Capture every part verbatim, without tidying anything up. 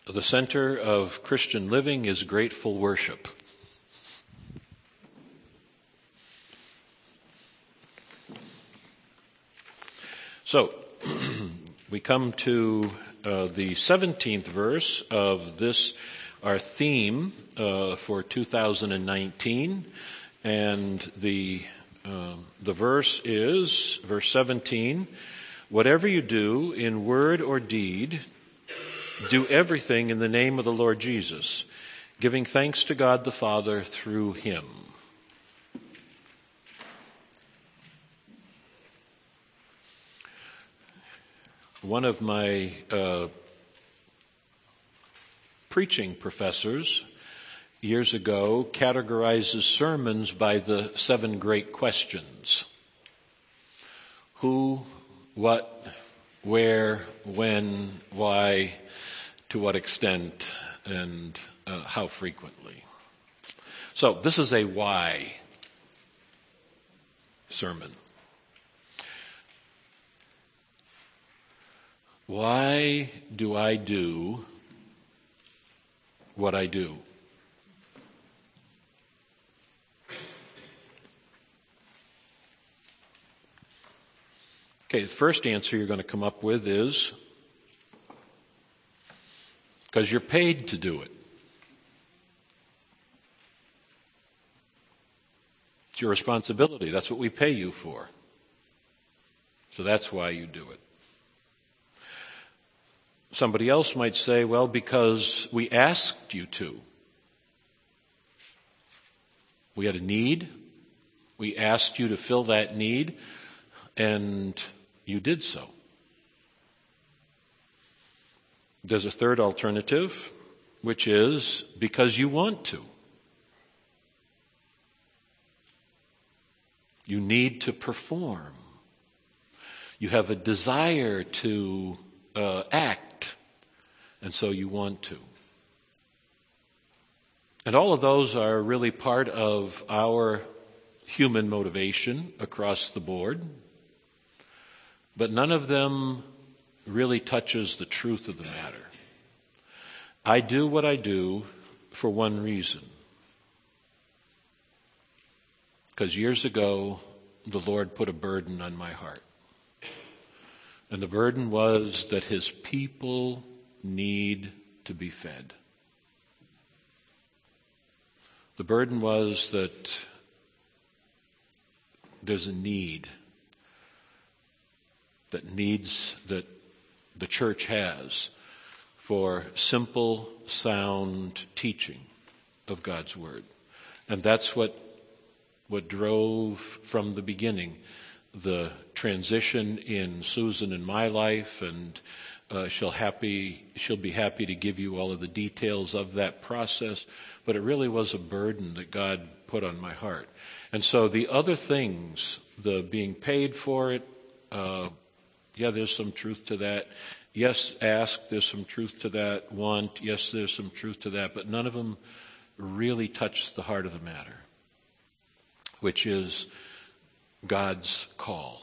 The center of Christian living is grateful worship. So, we come to uh, the seventeenth verse of this, our theme uh, for two thousand nineteen, and the uh, the verse is, verse seventeen, whatever you do in word or deed, do everything in the name of the Lord Jesus, giving thanks to God the Father through Him. One of my uh, preaching professors years ago categorizes sermons by the seven great questions. Who, what, where, when, why, to what extent, and uh, how frequently. So this is a why sermon. Why do I do what I do? Okay, the first answer you're going to come up with is because you're paid to do it. It's your responsibility. That's what we pay you for. So that's why you do it. Somebody else might say, well, because we asked you to. We had a need. We asked you to fill that need, and you did so. There's a third alternative, which is because you want to. You need to perform. You have a desire to uh, act, and so you want to. And all of those are really part of our human motivation across the board, but none of them really touches the truth of the matter. I do what I do for one reason. Because years ago, the Lord put a burden on my heart. And the burden was that His people need to be fed. The burden was that there's a need that needs that the church has for simple, sound teaching of God's Word. And that's what what drove from the beginning the transition in Susan and my life, and uh, she'll happy she'll be happy to give you all of the details of that process. But it really was a burden that God put on my heart. And so the other things, the being paid for it, uh, yeah, there's some truth to that. Yes, ask, there's some truth to that. Want, yes, there's some truth to that. But none of them really touch the heart of the matter, which is God's call,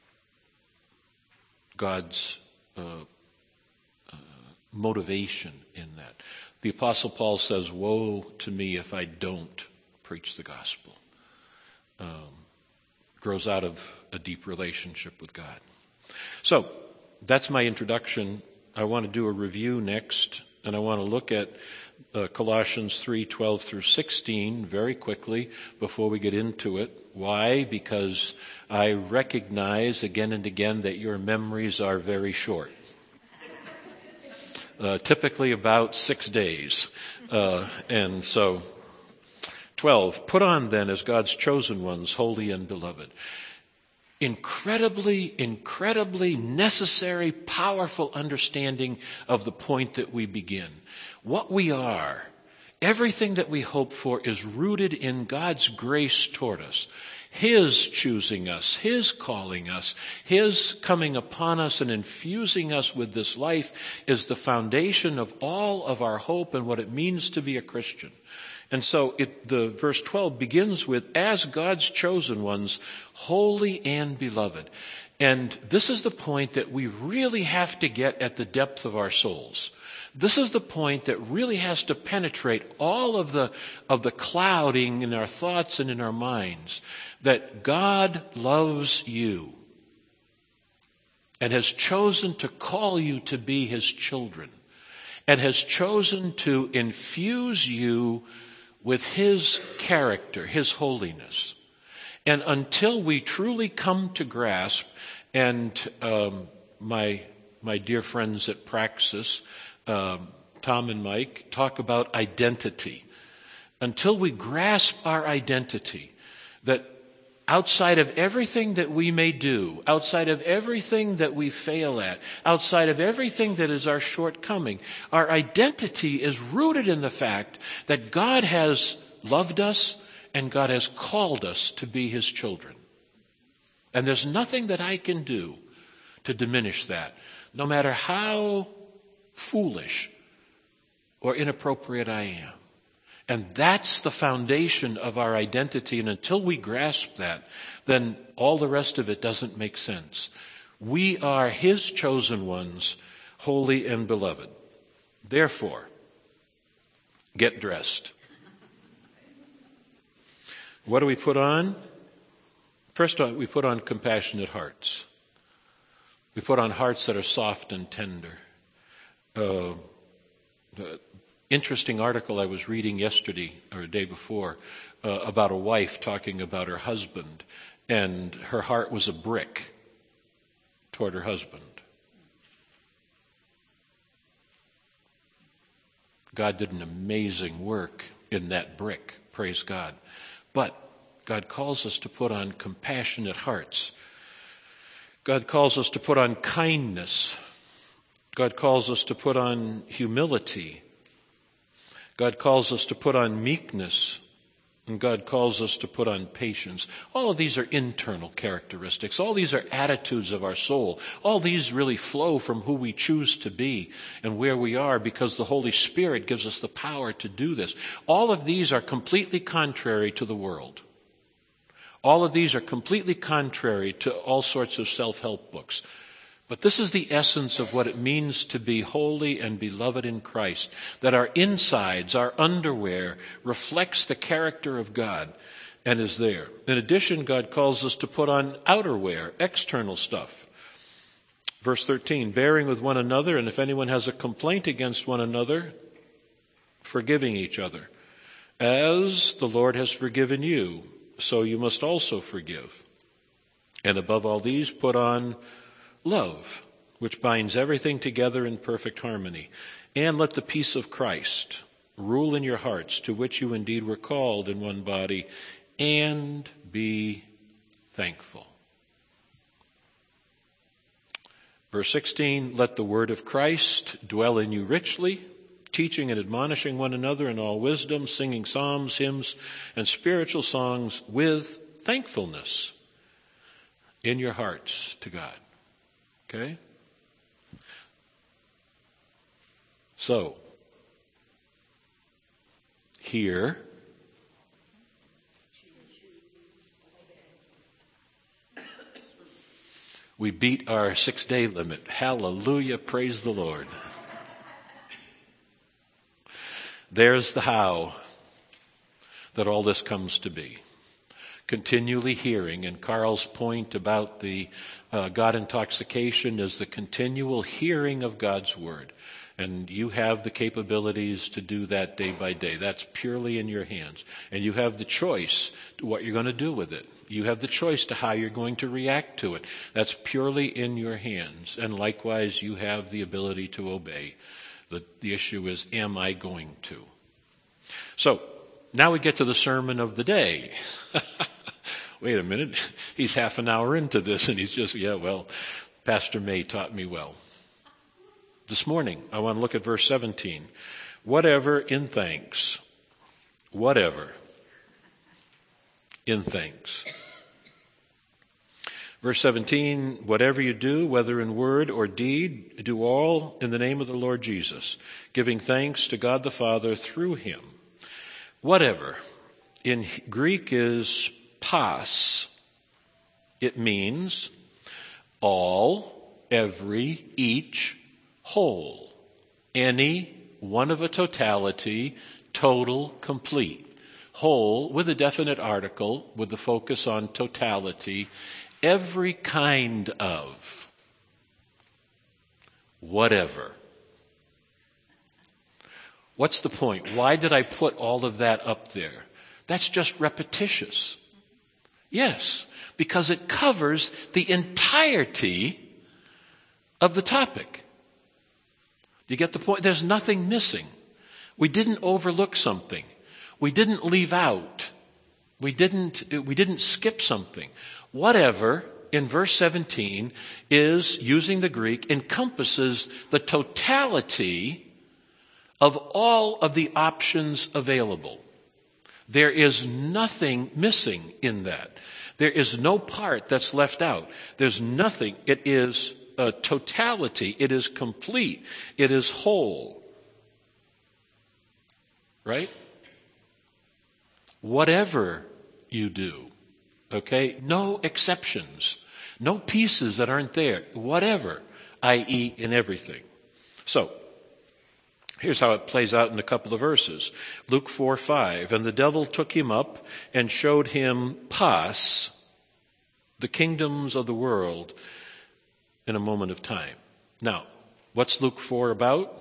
God's uh, uh, motivation in that. The Apostle Paul says, woe to me if I don't preach the gospel. Um, grows out of a deep relationship with God. So, that's my introduction. I want to do a review next, and I want to look at uh, Colossians three twelve through sixteen very quickly before we get into it. Why? Because I recognize again and again that your memories are very short. Uh, typically about six days. Uh, and so, twelve, put on then as God's chosen ones, holy and beloved. Incredibly, incredibly necessary, powerful understanding of the point that we begin. What we are, everything that we hope for is rooted in God's grace toward us. His choosing us, His calling us, His coming upon us and infusing us with this life is the foundation of all of our hope and what it means to be a Christian. And so it, the verse twelve begins with, as God's chosen ones, holy and beloved. And this is the point that we really have to get at the depth of our souls. This is the point that really has to penetrate all of the, of the clouding in our thoughts and in our minds, that God loves you and has chosen to call you to be His children, and has chosen to infuse you with His character, His holiness. And until we truly come to grasp, and um, my my dear friends at Praxis, um, Tom and Mike, talk about identity. Until we grasp our identity, that outside of everything that we may do, outside of everything that we fail at, outside of everything that is our shortcoming, our identity is rooted in the fact that God has loved us and God has called us to be His children. And there's nothing that I can do to diminish that, no matter how foolish or inappropriate I am. And that's the foundation of our identity. And until we grasp that, then all the rest of it doesn't make sense. We are His chosen ones, holy and beloved. Therefore, get dressed. What do we put on? First, we put on compassionate hearts. We put on hearts that are soft and tender. Uh, uh, Interesting article I was reading yesterday or the day before uh, about a wife talking about her husband, and her heart was a brick toward her husband. God did an amazing work in that brick, praise God. But God calls us to put on compassionate hearts. God calls us to put on kindness. God calls us to put on humility. God calls us to put on meekness, and God calls us to put on patience. All of these are internal characteristics. All these are attitudes of our soul. All these really flow from who we choose to be and where we are, because the Holy Spirit gives us the power to do this. All of these are completely contrary to the world. All of these are completely contrary to all sorts of self-help books. But this is the essence of what it means to be holy and beloved in Christ, that our insides, our underwear, reflects the character of God and is there. In addition, God calls us to put on outerwear, external stuff. Verse thirteen, bearing with one another, and if anyone has a complaint against one another, forgiving each other. As the Lord has forgiven you, so you must also forgive. And above all these, put on love, which binds everything together in perfect harmony. And let the peace of Christ rule in your hearts, to which you indeed were called in one body, and be thankful. Verse sixteen, let the word of Christ dwell in you richly, teaching and admonishing one another in all wisdom, singing psalms, hymns, and spiritual songs with thankfulness in your hearts to God. Okay? So, here, we beat our six-day limit. Hallelujah, praise the Lord. There's the how that all this comes to be. Continually hearing, and Carl's point about the uh, God intoxication is the continual hearing of God's word. And you have the capabilities to do that day by day. That's purely in your hands. And you have the choice to what you're going to do with it. You have the choice to how you're going to react to it. That's purely in your hands. And likewise, you have the ability to obey. The, the issue is, am I going to? So, now we get to the sermon of the day. Wait a minute. He's half an hour into this and he's just, yeah, well, Pastor May taught me well. This morning, I want to look at verse seventeen. Whatever in thanks. Whatever in thanks. Verse seventeen, whatever you do, whether in word or deed, do all in the name of the Lord Jesus, giving thanks to God the Father through him. Whatever in Greek is pas. It means all, every, each, whole. Any, one of a totality, total, complete. Whole, with a definite article, with the focus on totality. Every kind of. Whatever. What's the point? Why did I put all of that up there? That's just repetitious. Yes, because it covers the entirety of the topic. You get the point? There's nothing missing. We didn't overlook something. We didn't leave out. We didn't, we didn't skip something. Whatever, in verse seventeen, is, using the Greek, encompasses the totality of all of the options available. There is nothing missing in that. There is no part that's left out. There's nothing. It is a totality. It is complete. It is whole. Right? Whatever you do. Okay? No exceptions. No pieces that aren't there. Whatever. that is in everything. So, here's how it plays out in a couple of verses. Luke four five. And the devil took him up and showed him pas, the kingdoms of the world, in a moment of time. Now, what's Luke four about?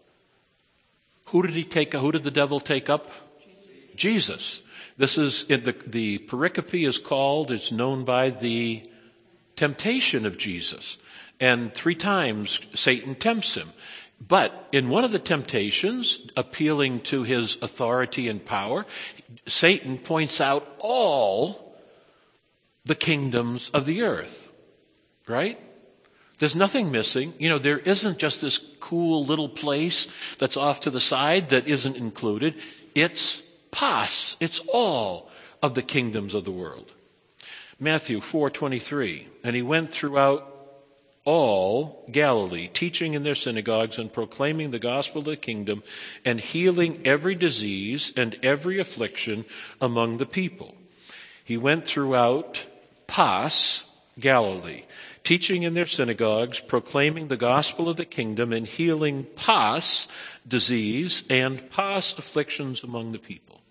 Who did he take? Who did the devil take up? Jesus. Jesus. This is in the the pericope is called. It's known by the temptation of Jesus, and three times Satan tempts him. But in one of the temptations, appealing to his authority and power, Satan points out all the kingdoms of the earth. Right? There's nothing missing. You know, there isn't just this cool little place that's off to the side that isn't included. It's pas. It's all of the kingdoms of the world. Matthew four twenty-three. And he went throughout all Galilee, teaching in their synagogues and proclaiming the gospel of the kingdom and healing every disease and every affliction among the people. He went throughout pas, Galilee, teaching in their synagogues, proclaiming the gospel of the kingdom and healing pas, disease, and pas, afflictions among the people.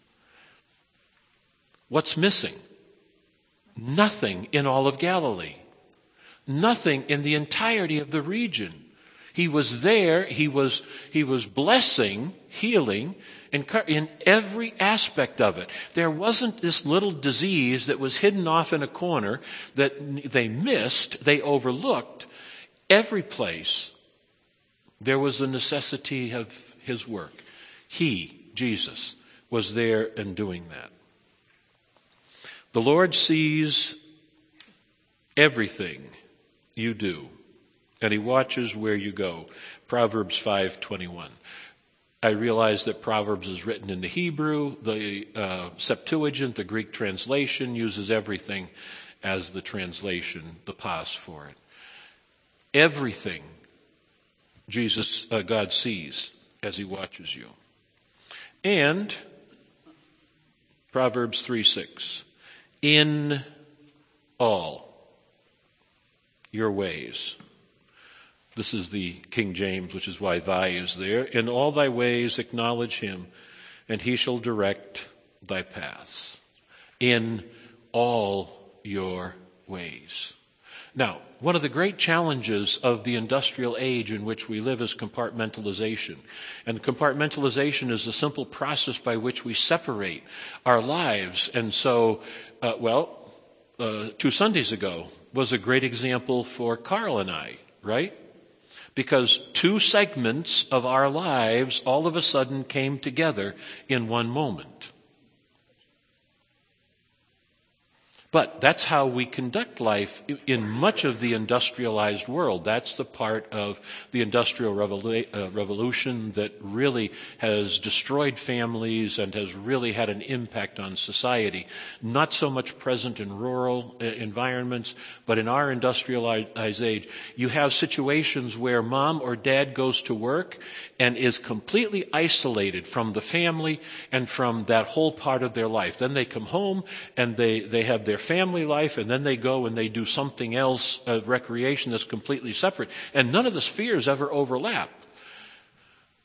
What's missing? Nothing in all of Galilee. Nothing in the entirety of the region. He was there, he was, he was blessing, healing, in, in every aspect of it. There wasn't this little disease that was hidden off in a corner that they missed, they overlooked. Every place there was the necessity of his work. He, Jesus, was there and doing that. The Lord sees everything you do, and he watches where you go. Proverbs five twenty-one. I realize that Proverbs is written in the Hebrew. The uh, Septuagint, the Greek translation, uses everything as the translation, the pas for it. Everything Jesus, uh, God sees as he watches you. And Proverbs three six. In all your ways. This is the King James, which is why thy is there. In all thy ways acknowledge him, and he shall direct thy paths. In all your ways. Now, one of the great challenges of the industrial age in which we live is compartmentalization. And compartmentalization is the simple process by which we separate our lives. And so, uh, well, uh, two Sundays ago was a great example for Carl and I, right? Because two segments of our lives all of a sudden came together in one moment. But that's how we conduct life in much of the industrialized world. That's the part of the Industrial Revolu- uh, Revolution that really has destroyed families and has really had an impact on society. Not so much present in rural uh, environments, but in our industrialized age, you have situations where mom or dad goes to work and is completely isolated from the family and from that whole part of their life. Then they come home and they, they have their family life, and then they go and they do something else, uh, recreation that's completely separate, and none of the spheres ever overlap.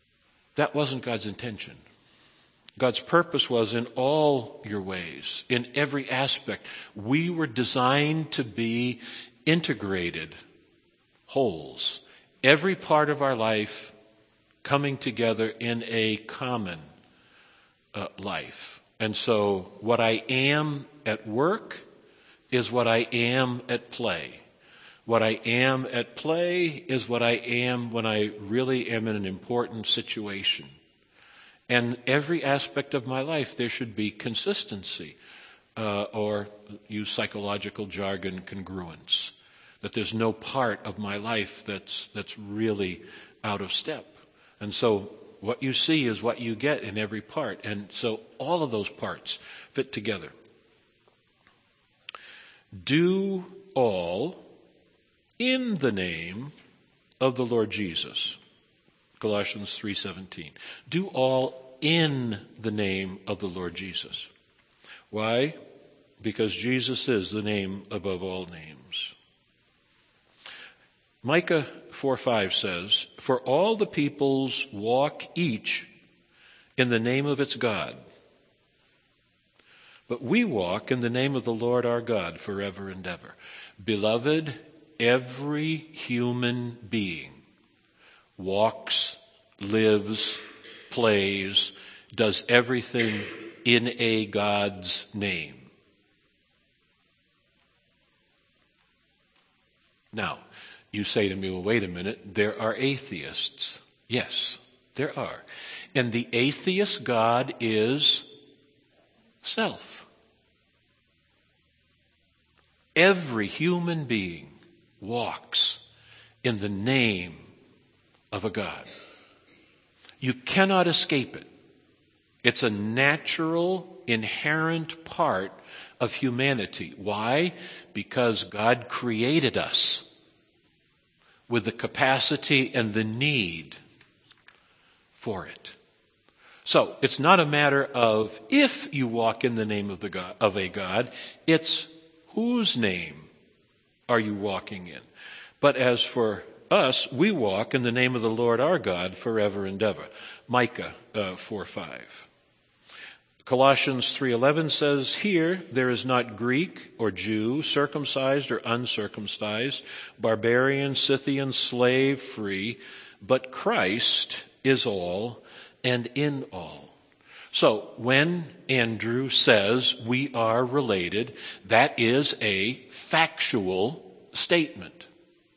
That wasn't God's intention. God's purpose was in all your ways, in every aspect. We were designed to be integrated wholes. Every part of our life coming together in a common uh, life. And so what I am at work is what I am at play. What I am at play is what I am when I really am in an important situation. And every aspect of my life, there should be consistency, uh, or use psychological jargon, congruence. That there's no part of my life that's that's really out of step. And so what you see is what you get in every part. And so all of those parts fit together. Do all in the name of the Lord Jesus. Colossians three seventeen. Do all in the name of the Lord Jesus. Why? Because Jesus is the name above all names. Micah four five says, "For all the peoples walk each in the name of its God. But we walk in the name of the Lord our God forever and ever." Beloved, every human being walks, lives, plays, does everything in a God's name. Now, you say to me, well, wait a minute, there are atheists. Yes, there are. And the atheist God is self. Every human being walks in the name of a God. You cannot escape it. It's a natural, inherent part of humanity. Why? Because God created us with the capacity and the need for it. So, it's not a matter of if you walk in the name of the God, of a God, it's whose name are you walking in? But as for us, we walk in the name of the Lord our God forever and ever. Micah uh, four five. Colossians three eleven says, "Here there is not Greek or Jew, circumcised or uncircumcised, barbarian, Scythian, slave, free, but Christ is all and in all." So when Andrew says we are related, that is a factual statement.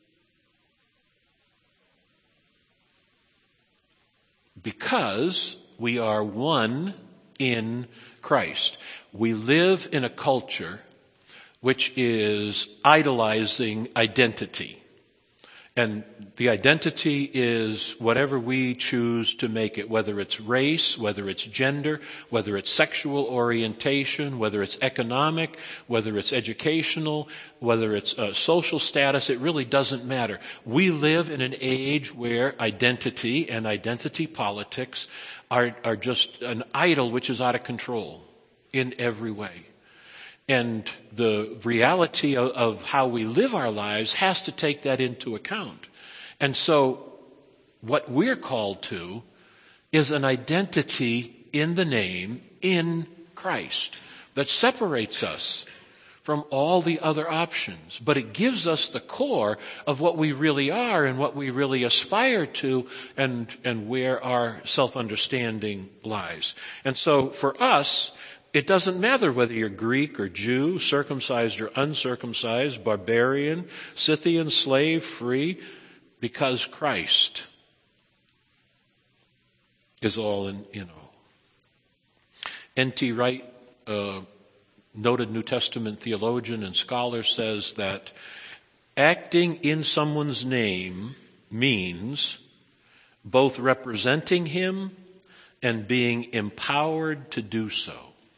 Because we are one in Christ. We live in a culture which is idolizing identity. And the identity is whatever we choose to make it, whether it's race, whether it's gender, whether it's sexual orientation, whether it's economic, whether it's educational, whether it's uh, social status, it really doesn't matter. We live in an age where identity and identity politics are, are just an idol which is out of control in every way. And the reality of, of how we live our lives has to take that into account. And so what we're called to is an identity in the name in Christ that separates us from all the other options. But it gives us the core of what we really are and what we really aspire to and, and where our self-understanding lies. And so for us, it doesn't matter whether you're Greek or Jew, circumcised or uncircumcised, barbarian, Scythian, slave, free, because Christ is all in, in all. N T Wright, uh, noted New Testament theologian and scholar, says that acting in someone's name means both representing him and being empowered to do so.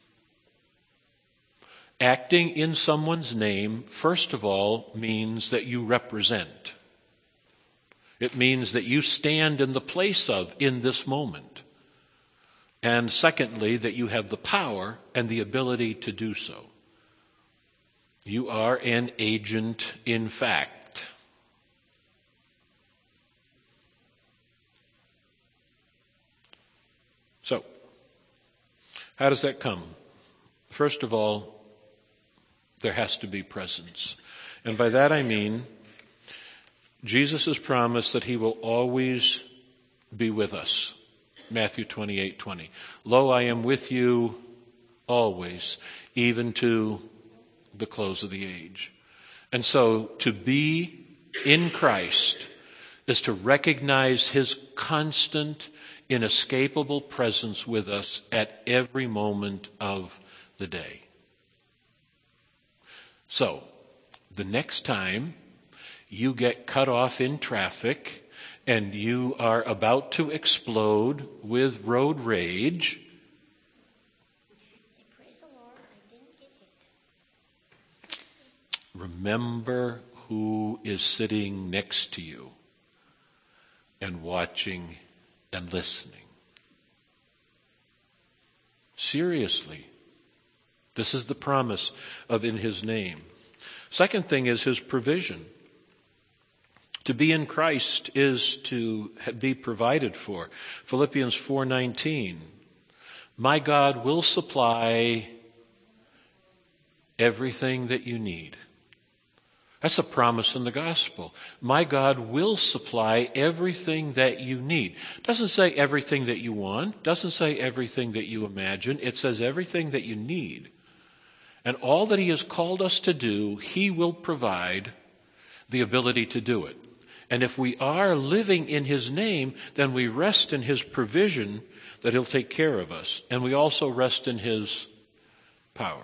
Acting in someone's name, first of all, means that you represent. It means that you stand in the place of in this moment. And secondly, that you have the power and the ability to do so. You are an agent in fact. So, how does that come? First of all, there has to be presence. And by that I mean, Jesus has promised that he will always be with us. Matthew twenty-eight twenty. Lo, I am with you always, even to the close of the age. And so to be in Christ is to recognize his constant, inescapable presence with us at every moment of the day. So, the next time you get cut off in traffic and you are about to explode with road rage, Praise the Lord, I didn't get hit. remember who is sitting next to you and watching and listening. Seriously. This is the promise of in his name. Second thing is his provision. To be in Christ is to be provided for. Philippians four nineteen. My God will supply everything that you need. That's a promise in the gospel. My God will supply everything that you need. Doesn't say everything that you want. Doesn't say everything that you imagine. It says everything that you need. And all that he has called us to do, he will provide the ability to do it. And if we are living in his name, then we rest in his provision that he'll take care of us. And we also rest in his power.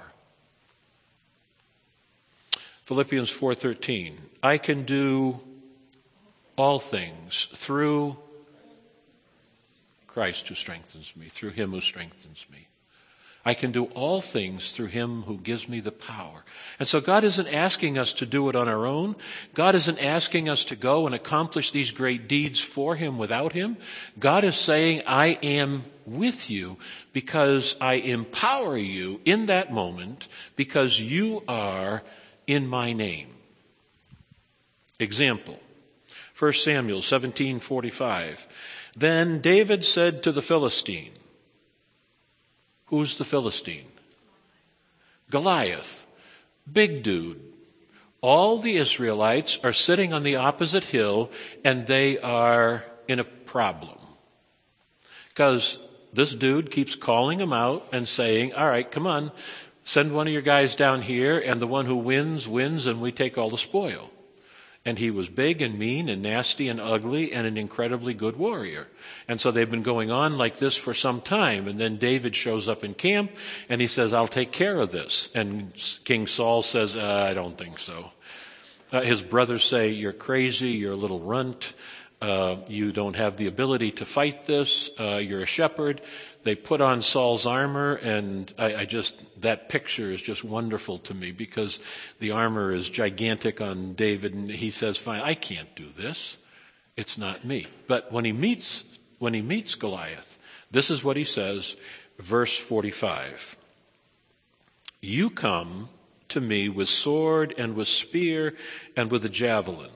Philippians four thirteen. I can do all things through Christ who strengthens me, through him who strengthens me. I can do all things through him who gives me the power. And so God isn't asking us to do it on our own. God isn't asking us to go and accomplish these great deeds for him without him. God is saying, I am with you because I empower you in that moment because you are in my name. Example, First Samuel seventeen forty-five. Then David said to the Philistine, who's the Philistine? Goliath. Big dude. All the Israelites are sitting on the opposite hill and they are in a problem. Because this dude keeps calling them out and saying, all right, come on, send one of your guys down here and the one who wins, wins and we take all the spoil. And he was big and mean and nasty and ugly and an incredibly good warrior. And so they've been going on like this for some time. And then David shows up in camp and he says, I'll take care of this. And King Saul says, uh, I don't think so. Uh, his brothers say, you're crazy, you're a little runt, uh, you don't have the ability to fight this, uh, you're a shepherd. They put on Saul's armor, and I, I just, that picture is just wonderful to me because the armor is gigantic on David, and he says, fine, I can't do this. It's not me. But when he meets, when he meets Goliath, this is what he says, verse forty-five. You come to me with sword and with spear and with a javelin.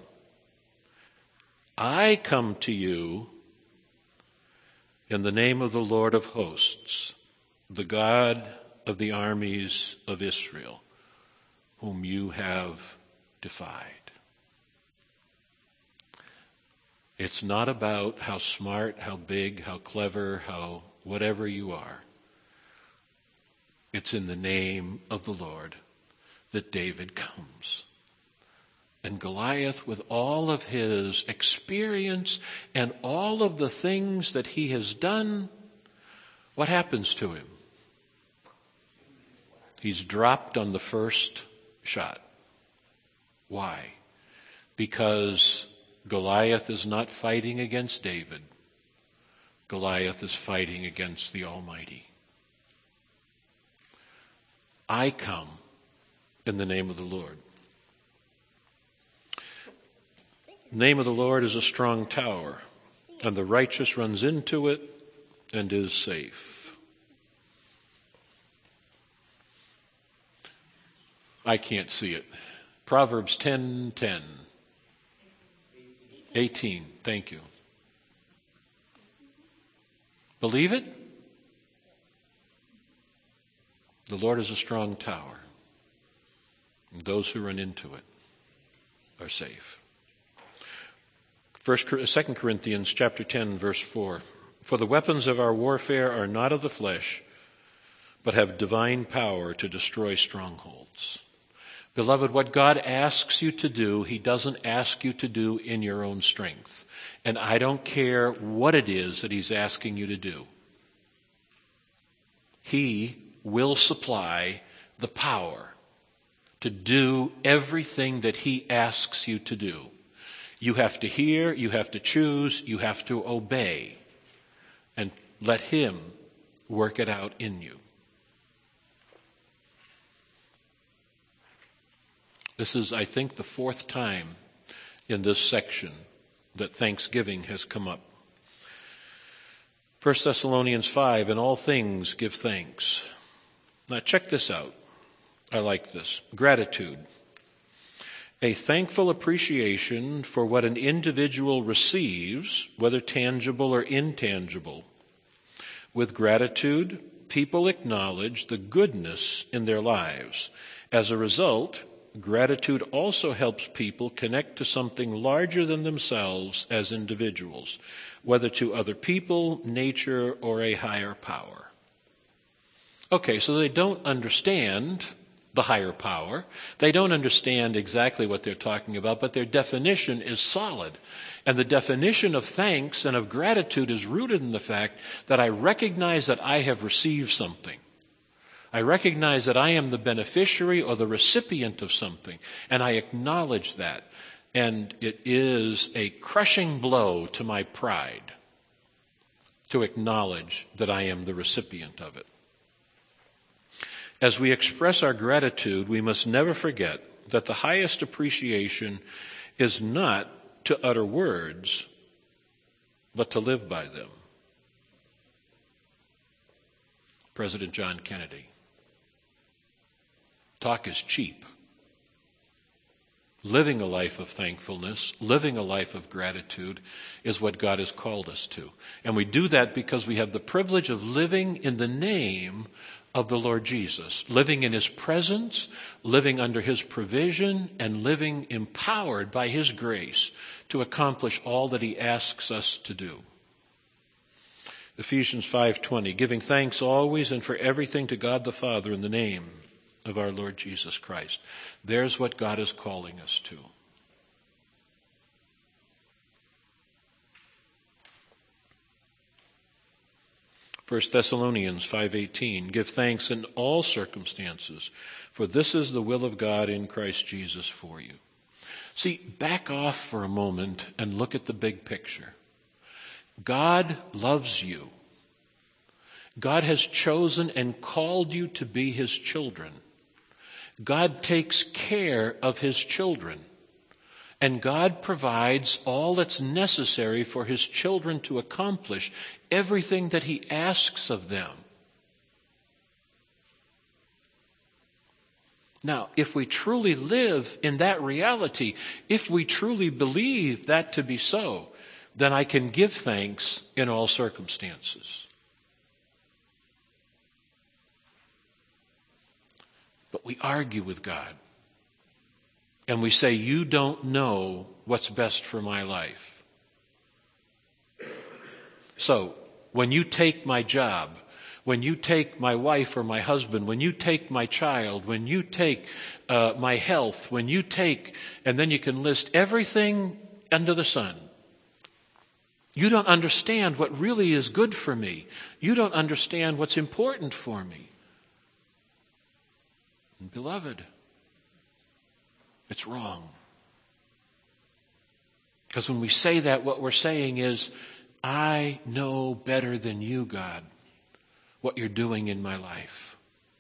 I come to you in the name of the Lord of hosts, the God of the armies of Israel, whom you have defied. It's not about how smart, how big, how clever, how whatever you are. It's in the name of the Lord that David comes. And Goliath, with all of his experience and all of the things that he has done, what happens to him? He's dropped on the first shot. Why? Because Goliath is not fighting against David. Goliath is fighting against the Almighty. I come in the name of the Lord. The name of the Lord is a strong tower, and the righteous runs into it and is safe. I can't see it. Proverbs ten ten. eighteen. Thank you. Believe it? The Lord is a strong tower. And those who run into it are safe. First, Second Corinthians chapter ten, verse four. For the weapons of our warfare are not of the flesh, but have divine power to destroy strongholds. Beloved, what God asks you to do, He doesn't ask you to do in your own strength. And I don't care what it is that He's asking you to do. He will supply the power to do everything that He asks you to do. You have to hear, you have to choose, you have to obey, and let Him work it out in you. This is, I think, the fourth time in this section that thanksgiving has come up. First Thessalonians five, in all things give thanks. Now check this out. I like this. Gratitude. A thankful appreciation for what an individual receives, whether tangible or intangible. With gratitude, people acknowledge the goodness in their lives. As a result, gratitude also helps people connect to something larger than themselves as individuals, whether to other people, nature, or a higher power. Okay, so they don't understand the higher power. They don't understand exactly what they're talking about, but their definition is solid. And the definition of thanks and of gratitude is rooted in the fact that I recognize that I have received something. I recognize that I am the beneficiary or the recipient of something, and I acknowledge that. And it is a crushing blow to my pride to acknowledge that I am the recipient of it. As we express our gratitude, we must never forget that the highest appreciation is not to utter words, but to live by them. President John Kennedy. Talk is cheap. Living a life of thankfulness, living a life of gratitude is what God has called us to. And we do that because we have the privilege of living in the name of the Lord Jesus, living in His presence, living under His provision, and living empowered by His grace to accomplish all that He asks us to do. Ephesians five twenty, giving thanks always and for everything to God the Father in the name of our Lord Jesus Christ. There's what God is calling us to. First Thessalonians five eighteen, give thanks in all circumstances, for this is the will of God in Christ Jesus for you. See, back off for a moment and look at the big picture. God loves you. God has chosen and called you to be His children. God takes care of His children. And God provides all that's necessary for His children to accomplish everything that He asks of them. Now, if we truly live in that reality, if we truly believe that to be so, then I can give thanks in all circumstances. But we argue with God. And we say, you don't know what's best for my life. So, when you take my job, when you take my wife or my husband, when you take my child, when you take uh, my health, when you take, and then you can list everything under the sun. You don't understand what really is good for me. You don't understand what's important for me. And beloved, it's wrong. Because when we say that, what we're saying is, I know better than you, God, what you're doing in my life.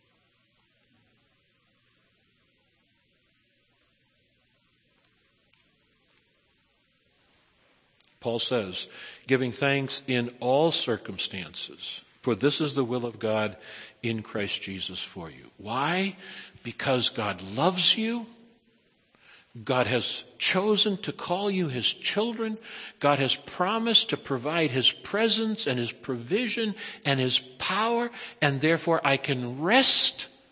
Paul says, giving thanks in all circumstances, for this is the will of God in Christ Jesus for you. Why? Because God loves you. God has chosen to call you His children. God has promised to provide His presence and His provision and His power, and therefore I can rest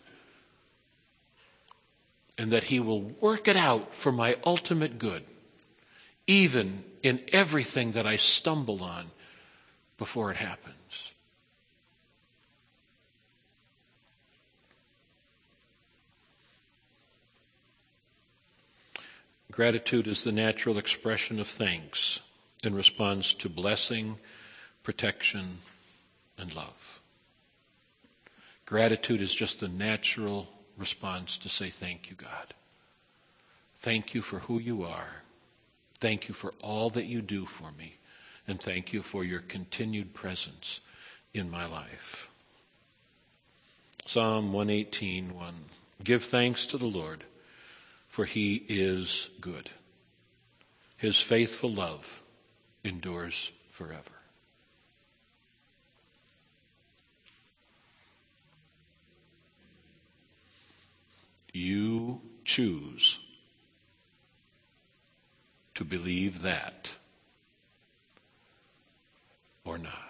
and that He will work it out for my ultimate good, even in everything that I stumble on before it happens. Gratitude is the natural expression of thanks in response to blessing, protection, and love. Gratitude is just the natural response to say, thank you, God. Thank you for who you are. Thank you for all that you do for me. And thank you for your continued presence in my life. Psalm one eighteen, one. Give thanks to the Lord, for He is good. His faithful love endures forever. You choose to believe that or not.